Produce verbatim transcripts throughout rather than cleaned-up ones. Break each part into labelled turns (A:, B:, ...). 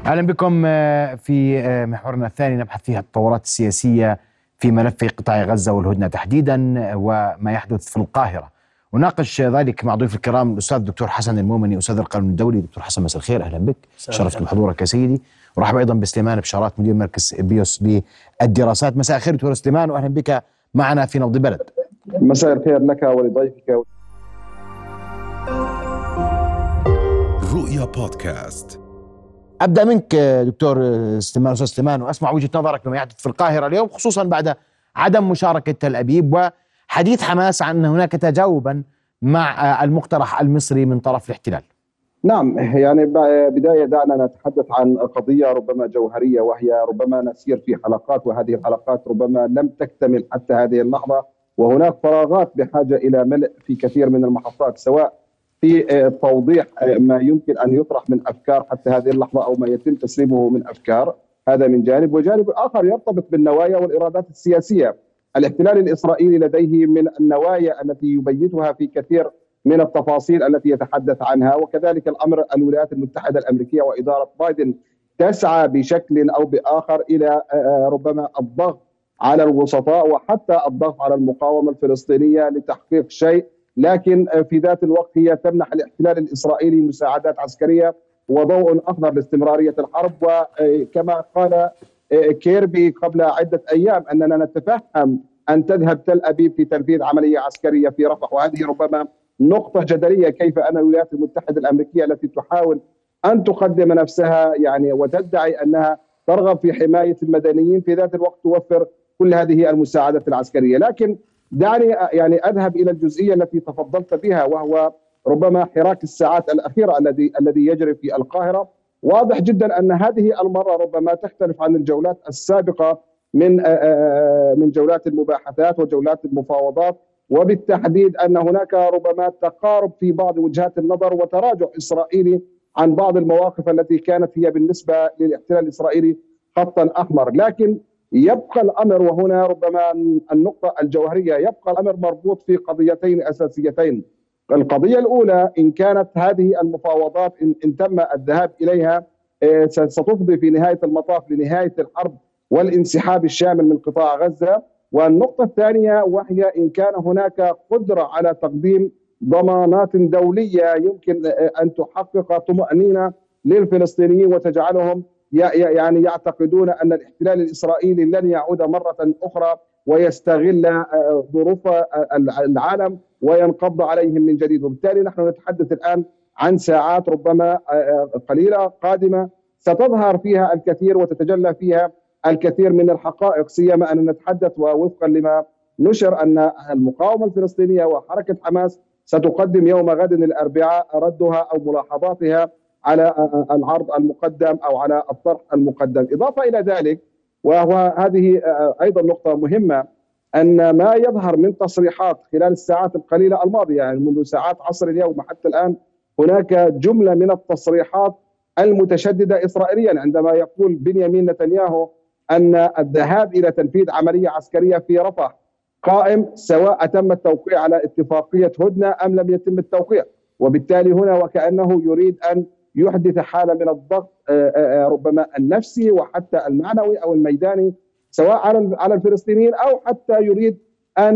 A: أهلا بكم في محورنا الثاني، نبحث فيها التطورات السياسية في ملف قطاع غزة والهدنة تحديدا وما يحدث في القاهرة. وناقش ذلك مع ضيوف الكرام الأستاذ الدكتور حسن المومني أستاذ القانون الدولي. دكتور حسن مساء الخير، أهلا بك، شرفت بحضورك يا سيدي. ورحب أيضا بسليمان بشارات مدير مركز بيوس للدراسات. مساء الخير دكتور سليمان، وأهلا بك معنا في نبض بلد.
B: مساء الخير لك ولضيفك.
C: رؤيا بودكاست.
A: أبدأ منك دكتور سليمان، أستاذ سليمان، وأسمع وجهة نظرك بما يحدث في القاهرة اليوم، خصوصا بعد عدم مشاركة تل أبيب وحديث حماس عن أن هناك تجاوبا مع المقترح المصري من طرف الاحتلال.
B: نعم، يعني بداية دعنا نتحدث عن قضية ربما جوهرية، وهي ربما نسير في حلقات، وهذه الحلقات ربما لم تكتمل حتى هذه اللحظة، وهناك فراغات بحاجة إلى ملء في كثير من المحطات، سواء في توضيح ما يمكن أن يطرح من أفكار حتى هذه اللحظة أو ما يتم تسليمه من أفكار، هذا من جانب. وجانب آخر يرتبط بالنوايا والإرادات السياسية. الاحتلال الإسرائيلي لديه من النوايا التي يبيتها في كثير من التفاصيل التي يتحدث عنها، وكذلك الأمر الولايات المتحدة الأمريكية وإدارة بايدن تسعى بشكل أو بآخر إلى ربما الضغط على الوسطاء وحتى الضغط على المقاومة الفلسطينية لتحقيق شيء، لكن في ذات الوقت هي تمنح الاحتلال الإسرائيلي مساعدات عسكرية وضوء أخضر لاستمرارية الحرب. وكما قال كيربي قبل عدة أيام أننا نتفهم أن تذهب تل أبيب في تنفيذ عملية عسكرية في رفح، وهذه ربما نقطة جدلية، كيف أن الولايات المتحدة الأمريكية التي تحاول أن تقدم نفسها يعني وتدعي أنها ترغب في حماية المدنيين في ذات الوقت توفر كل هذه المساعدات العسكرية. لكن دعني يعني أذهب إلى الجزئية التي تفضلت بها، وهو ربما حراك الساعات الأخيرة الذي الذي يجري في القاهرة. واضح جدا أن هذه المرة ربما تختلف عن الجولات السابقة من من جولات المباحثات وجولات المفاوضات، وبالتحديد أن هناك ربما تقارب في بعض وجهات النظر وتراجع إسرائيلي عن بعض المواقف التي كانت هي بالنسبة للاحتلال الإسرائيلي خطا أحمر. لكن يبقى الأمر، وهنا ربما النقطة الجوهرية، يبقى الأمر مربوط في قضيتين أساسيتين. القضية الأولى، إن كانت هذه المفاوضات إن, إن تم الذهاب إليها ستفضي في نهاية المطاف لنهاية الحرب والانسحاب الشامل من قطاع غزة. والنقطة الثانية وهي إن كان هناك قدرة على تقديم ضمانات دولية يمكن أن تحقق طمأنينة للفلسطينيين وتجعلهم يعني يعتقدون أن الاحتلال الإسرائيلي لن يعود مرة أخرى ويستغل ظروف العالم وينقض عليهم من جديد. وبالتالي نحن نتحدث الآن عن ساعات ربما قليلة قادمة ستظهر فيها الكثير وتتجلى فيها الكثير من الحقائق، سيما أن نتحدث ووفقا لما نشر أن المقاومة الفلسطينية وحركة حماس ستقدم يوم غد الأربعاء ردها أو ملاحظاتها على العرض المقدم أو على الطرح المقدم. إضافة إلى ذلك، وهو هذه أيضا نقطة مهمة، أن ما يظهر من تصريحات خلال الساعات القليلة الماضية، يعني منذ ساعات عصر اليوم حتى الآن، هناك جملة من التصريحات المتشددة إسرائيليا، عندما يقول بنيامين نتنياهو أن الذهاب إلى تنفيذ عملية عسكرية في رفح قائم سواء تم التوقيع على اتفاقية هدنة أم لم يتم التوقيع. وبالتالي هنا وكأنه يريد أن يحدث حالة من الضغط ربما النفسي وحتى المعنوي أو الميداني سواء على على الفلسطينيين، أو حتى يريد أن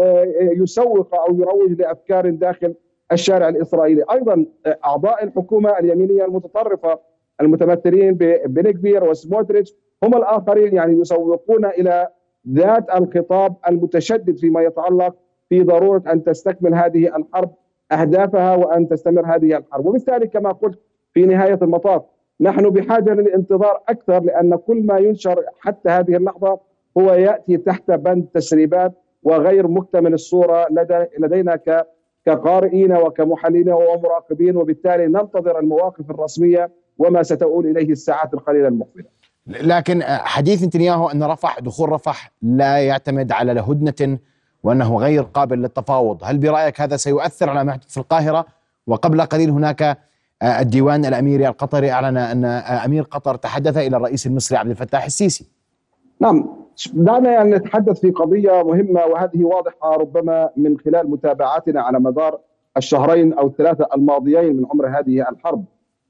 B: يسوق أو يروج لأفكار داخل الشارع الإسرائيلي. أيضا أعضاء الحكومة اليمينية المتطرفة المتمثلين ببن غفير وسموتريتش هم الآخرين يعني يسوقون إلى ذات الخطاب المتشدد فيما يتعلق في ضرورة أن تستكمل هذه الحرب أهدافها وأن تستمر هذه الحرب. وبالتالي كما قلت في نهاية المطاف نحن بحاجة للانتظار أكثر، لأن كل ما ينشر حتى هذه اللحظة هو يأتي تحت بند تسريبات وغير مكتمل الصورة لدينا كقارئين وكمحللين ومراقبين، وبالتالي ننتظر المواقف الرسمية وما ستؤول إليه الساعات القليلة المقبلة.
A: لكن حديث نتنياهو أن رفح دخول رفح لا يعتمد على هدنة وأنه غير قابل للتفاوض، هل برأيك هذا سيؤثر على ما يحدث في القاهرة؟ وقبل قليل هناك الديوان الأميري القطري أعلن أن أمير قطر تحدث إلى الرئيس المصري عبد الفتاح السيسي.
B: نعم، دعنا يعني نتحدث في قضية مهمة، وهذه واضحة ربما من خلال متابعاتنا على مدار الشهرين أو الثلاثة الماضيين من عمر هذه الحرب.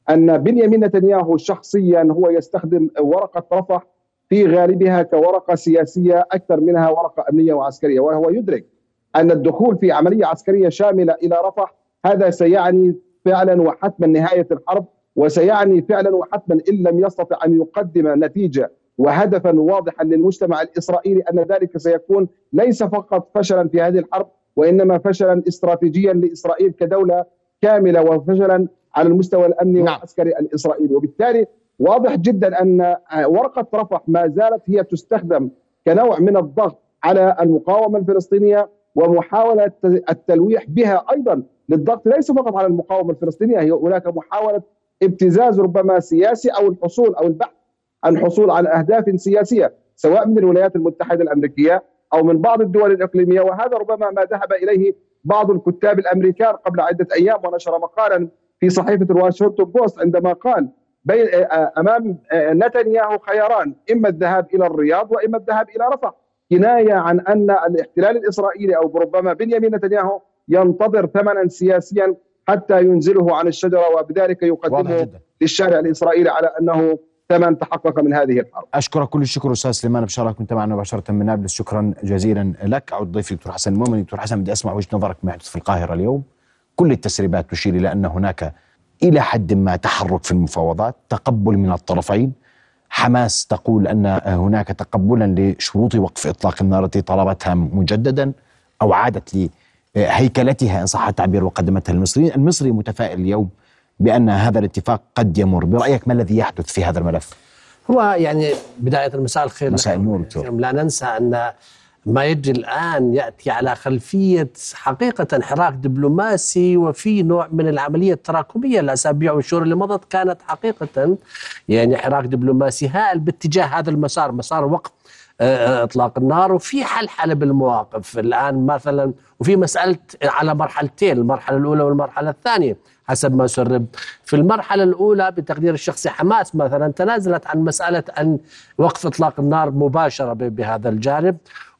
B: أن بنيامين نتنياهو شخصيا هو يستخدم ورقة رفح في غالبها كورقة سياسية أكثر منها ورقة أمنية وعسكرية، وهو يدرك أن الدخول في عملية عسكرية شاملة إلى رفح هذا سيعني فعلا وحتما نهاية الحرب، وسيعني فعلا وحتما إن لم يستطع أن يقدم نتيجة وهدفا واضحا للمجتمع الإسرائيلي أن ذلك سيكون ليس فقط فشلا في هذه الحرب، وإنما فشلا استراتيجيا لإسرائيل كدولة كاملة، وفشلا على المستوى الأمني
A: نعم.
B: والعسكري الإسرائيلي. وبالتالي واضح جدا أن ورقة رفح ما زالت هي تستخدم كنوع من الضغط على المقاومة الفلسطينية ومحاولة التلويح بها أيضا للضغط ليس فقط على المقاومة الفلسطينية، هي هناك محاولة ابتزاز ربما سياسي أو الحصول أو البحث عن حصول على أهداف سياسية سواء من الولايات المتحدة الأمريكية أو من بعض الدول الإقليمية. وهذا ربما ما ذهب إليه بعض الكتاب الأمريكان قبل عدة أيام، ونشر مقالا في صحيفة الواشنطن بوست عندما قال بين أمام نتنياهو خياران، إما الذهاب إلى الرياض وإما الذهاب إلى رفح، كناية عن أن الاحتلال الإسرائيلي أو ربما بنيامين نتنياهو ينتظر ثمنا سياسيا حتى ينزله عن الشجرة، وبذلك يقدمه للشارع الإسرائيلي على أنه ثمن تحقق من هذه الحرب.
A: أشكرك كل الشكر أستاذ سليمان بشارة، كنت معنا مباشرة من نابلس، شكرا جزيلا لك. أعود ضيفي دكتور حسن المؤمن. دكتور حسن، بدي أسمع وجهة نظرك ما يحدث في القاهرة اليوم. كل التسريبات تشير إلى أن هناك إلى حد ما تحرك في المفاوضات، تقبل من الطرفين. حماس تقول أن هناك تقبلا لشروط وقف إطلاق النار التي طلبتها مجددا أو عادت لهيكلتها إن صح التعبير وقدمتها المصريين. المصري متفائل اليوم بأن هذا الاتفاق قد يمر. برأيك ما الذي يحدث في هذا الملف؟
C: هو يعني بداية المساء الخير.
A: مساء النور.
C: لا ننسى أن ما يجري الآن يأتي على خلفية حقيقة حراك دبلوماسي، وفي نوع من العملية التراكمية. الأسابيع والشهور اللي مضت كانت حقيقة يعني حراك دبلوماسي هائل باتجاه هذا المسار، مسار وقف إطلاق النار، وفي حلحلة بالمواقف الآن مثلا، وفي مسألة على مرحلتين، المرحلة الأولى والمرحلة الثانية حسب ما سرب. في المرحلة الأولى بتقدير الشخصي حماس مثلا تنازلت عن مسألة أن وقف إطلاق النار مباشرة بهذا الجانب،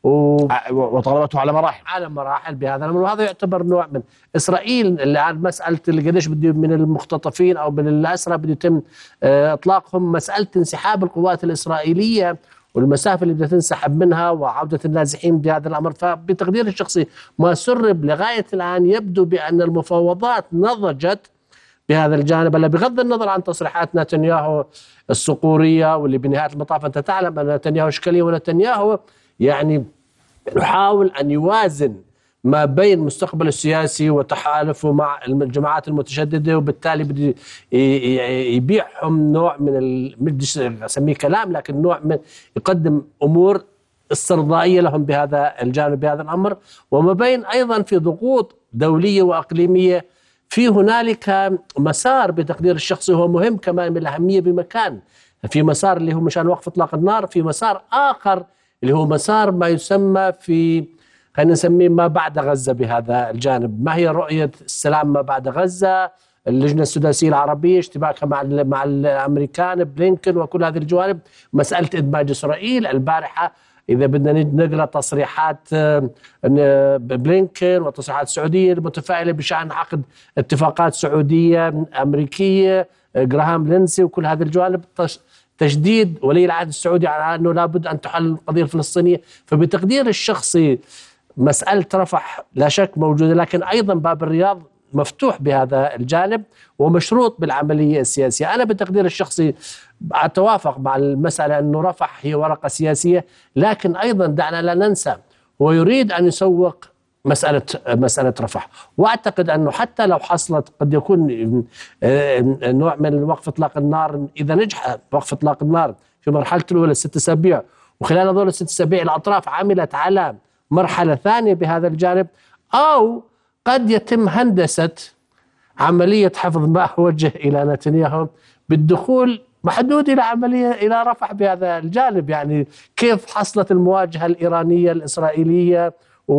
A: وطلبته على مراحل
C: على مراحل بهذا الأمر، وهذا يعتبر نوع من إسرائيل اللي عن مسألة اللي قديش بده من المختطفين أو من الأسرى بده يتم إطلاقهم. مسألة انسحاب القوات الإسرائيلية والمسافة اللي بدها تنسحب منها وعودة النازحين بهذا الأمر. فبتقدير الشخصي ما سرب لغاية الآن يبدو بأن المفاوضات نضجت بهذا الجانب. هلا بغض النظر عن تصريحات نتنياهو الصقورية واللي بنهاية المطاف أنت تعلم أن نتنياهو إشكالية، ونتنياهو يعني يحاول أن يوازن ما بين مستقبله السياسي وتحالفه مع الجماعات المتشددة، وبالتالي بده يبيعهم نوع من مش أسميه كلام لكن نوع من يقدم أمور استرضائية لهم بهذا الجانب بهذا الأمر، وما بين أيضا في ضغوط دولية وأقليمية. في هنالك مسار بتقدير الشخصي هو مهم كمان من الأهمية بمكان، في مسار اللي هو مشان وقف إطلاق النار، في مسار آخر اللي هو مسار ما يسمى في خلينا نسميه ما بعد غزة بهذا الجانب. ما هي رؤية السلام ما بعد غزة؟ اللجنة السداسية العربية اشتباكها مع مع الأمريكان بلينكن وكل هذه الجوانب، مسألة إدماج إسرائيل. البارحة إذا بدنا نقرأ تصريحات بلينكن وتصريحات السعودية المتفائلة بشأن عقد اتفاقات سعودية أمريكية، جراهام لينسي وكل هذه الجوانب، تشديد ولي العهد السعودي على أنه لابد أن تحل القضية الفلسطينية. فبتقدير الشخصي مسألة رفح لا شك موجودة، لكن أيضا باب الرياض مفتوح بهذا الجانب ومشروط بالعملية السياسية. أنا بتقدير الشخصي أتوافق مع المسألة أنه رفح هي ورقة سياسية، لكن أيضا دعنا لا ننسى هو يريد أن يسوق مسألة مسألة رفح، وأعتقد أنه حتى لو حصلت قد يكون نوع من وقف إطلاق النار، إذا نجح وقف إطلاق النار في مرحلة الأولى ست أسابيع، وخلال هذول الست أسابيع الأطراف عملت على مرحلة ثانية بهذا الجانب، أو قد يتم هندسة عملية حفظ ما وجه إلى نتنياهو بالدخول محدود إلى عملية إلى رفح بهذا الجانب. يعني كيف حصلت المواجهة الإيرانية الإسرائيلية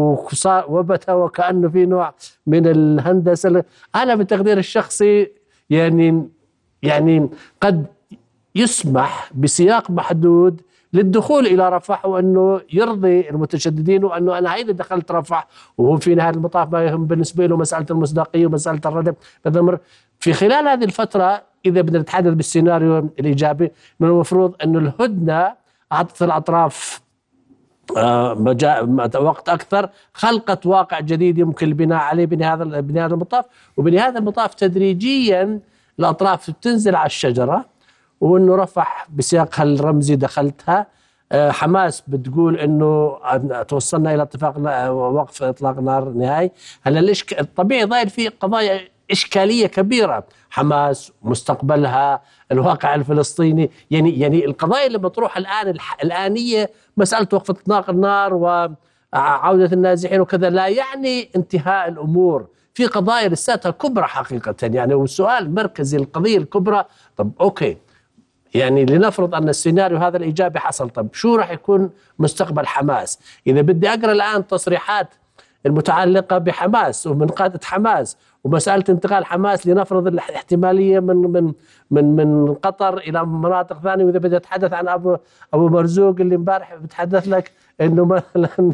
C: وبت وكأنه في نوع من الهندسة. أنا بتقدير الشخصي يعني يعني قد يسمح بسياق محدود للدخول إلى رفح، وأنه يرضي المتشددين، وأنه أنا هيدا دخلت رفح وهو في نهاية المطاف ما يهم بالنسبة له مسألة المصداقية ومسألة الردم بالأمر. في خلال هذه الفترة إذا بدنا نتحدث بالسيناريو الإيجابي من المفروض أنه الهدنة أعطت الأطراف آه وقت أكثر، خلقت واقع جديد يمكن البناء عليه بنهاية بنهاية المطاف. وبنهاية المطاف تدريجيا الأطراف بتنزل على الشجرة، وأنه رفح بسياقها الرمزي دخلتها. آه حماس بتقول أنه توصلنا إلى اتفاق وقف إطلاق نار نهائي. هلا الإشك... الطبيعي ضايل فيه قضايا إشكالية كبيرة، حماس مستقبلها، الواقع الفلسطيني، يعني يعني القضايا اللي مطروحة الآن الآنية مسألة وقف إطلاق النار وعودة النازحين وكذا لا يعني انتهاء الأمور. في قضايا لساتها كبرى حقيقة يعني، والسؤال المركزي القضية الكبرى طب أوكي يعني لنفرض أن السيناريو هذا الإيجابي حصل، طب شو راح يكون مستقبل حماس؟ إذا بدي أقرأ الآن تصريحات المتعلقة بحماس ومن قادة حماس ومسألة انتقال حماس لنفرض الاحتمالية من من من من قطر إلى مناطق ثانية، وإذا بدي أتحدث عن أبو أبو مرزوق اللي امبارح بتحدث لك إنه مثلا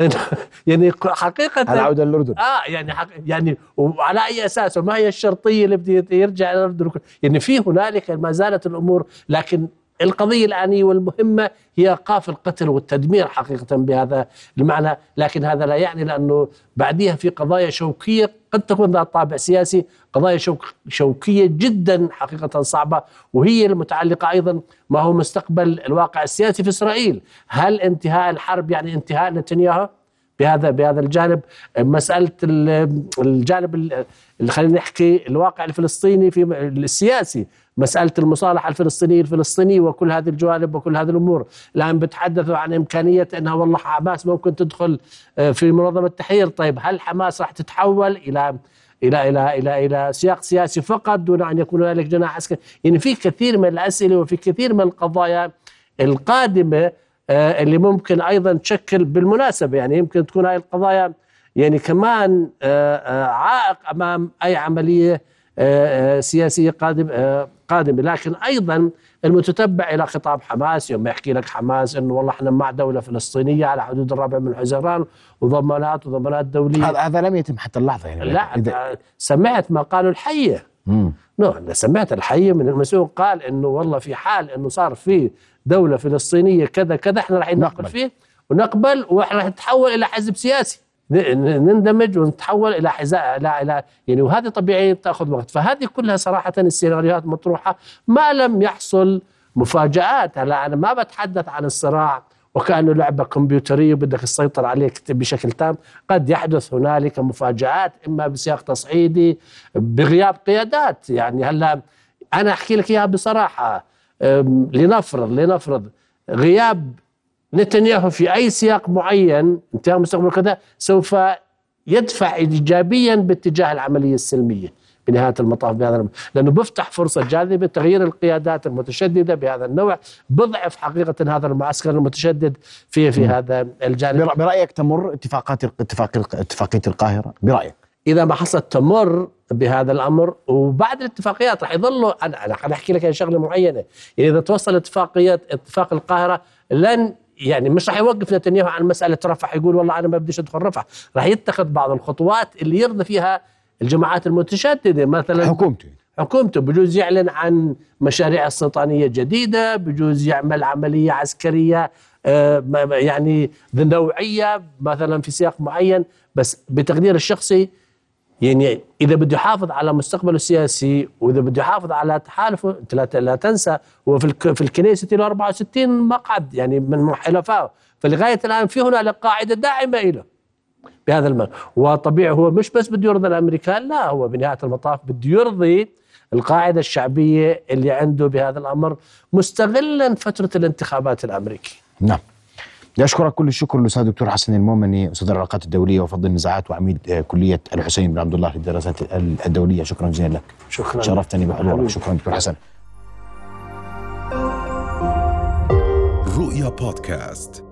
C: يعني حقيقة
A: العودة للأردن
C: آه يعني يعني وعلى أي أساس وما هي الشرطية اللي بدي يرجع إلى الأردن؟ يعني في هنالك ما زالت الأمور، لكن القضية الآنية والمهمة هي إيقاف القتل والتدمير حقيقة بهذا المعنى. لكن هذا لا يعني لأنه بعدها في قضايا شوكية قد تكون ذات طابع سياسي، قضايا شوك شوكية جدا حقيقة صعبة، وهي المتعلقة أيضا ما هو مستقبل الواقع السياسي في إسرائيل. هل انتهاء الحرب يعني انتهاء نتنياهو بهذا بهذا الجانب؟ مسألة الجانب اللي خلينا نحكي الواقع الفلسطيني في السياسي، مسألة المصالحة الفلسطينية الفلسطينية وكل هذه الجوانب وكل هذه الأمور. الآن بتحدثوا عن إمكانية أنها والله حماس ممكن تدخل في منظمة التحرير. طيب هل حماس راح تتحول إلى إلى إلى إلى إلى سياق سياسي فقط دون أن يكون هنالك جناح عسكري؟ يعني في كثير من الأسئلة وفي كثير من القضايا القادمة اللي ممكن أيضا تشكل بالمناسبة، يعني يمكن تكون هاي القضايا يعني كمان عائق أمام أي عملية سياسية قادمة قادمة. لكن أيضا المتتبع إلى خطاب حماس يوم يحكي لك حماس إنه والله إحنا مع دولة فلسطينية على حدود الرابع من حزيران وضمانات وضمانات دولية،
A: هذا هذا لم يتم حتى اللحظة يعني.
C: لا إذا سمعت ما قالوا الحية نو أنا سمعت الحية من المسؤول قال إنه والله في حال إنه صار في دولة فلسطينية كذا كذا إحنا راح نقبل فيه ونقبل وإحنا راح نتحول إلى حزب سياسي، نندمج ونتحول إلى حزاء لا إلى يعني، وهذه طبيعي تأخذ وقت. فهذه كلها صراحة السيناريوهات مطروحة ما لم يحصل مفاجآت. هلا أنا ما بتحدث عن الصراع وكأنه لعبة كمبيوترية بدك تسيطر عليه بشكل تام، قد يحدث هنالك مفاجآت إما بسياق تصعيدي بغياب قيادات. يعني هلا أنا أحكي لك إياها بصراحة، لنفرض لنفرض غياب نتنياهو في أي سياق معين انتهاء مستقبل كذا سوف يدفع إيجابيا باتجاه العملية السلمية بنهاية المطاف بهذا، لأنه بفتح فرصة جاذبة تغيير القيادات المتشددة بهذا النوع، بضعف حقيقة هذا المعسكر المتشدد في في هذا الجانب.
A: برأيك تمر اتفاقات اتفاقية القاهرة برأيك؟
C: إذا ما حصلت تمر بهذا الأمر، وبعد الاتفاقيات رح يظلوا أنا أنا خليني أحكي لك شغلة معينة، يعني إذا توصل اتفاقية اتفاق القاهرة لن يعني مش راح يوقف نتنياهو عن مسألة رفح يقول والله أنا ما بديش أدخل رفح، راح يتخذ بعض الخطوات اللي يرضي فيها الجماعات المتشددة، مثلا
A: حكومته
C: حكومته بجوز يعلن عن مشاريع استيطانية جديدة، بجوز يعمل عملية عسكرية آه يعني ذي نوعية مثلا في سياق معين. بس بتقدير الشخصي يعني إذا بده يحافظ على مستقبله السياسي وإذا بده يحافظ على تحالفه، لا تنسى هو في في الكنيسة له أربعة وستين مقعد يعني من حلفائه، فلغاية الآن في هنا قاعدة داعمة له بهذا المعنى. وطبيعي هو مش بس بده يرضي الأمريكان، لا هو بنهاية المطاف بده يرضي القاعدة الشعبية اللي عنده بهذا الأمر، مستغلا فترة الانتخابات الأمريكية.
A: نعم. أشكرك كل الشكر الأستاذ دكتور حسن المؤمني، أستاذ العلاقات الدولية وفضل النزاعات وعميد كلية الحسين بن عبد الله للدراسات الدولية. شكرا جزيلا لك.
C: شكرا،
A: شرفتني بحضورك. شكرا دكتور حسن.
D: رؤيا بودكاست.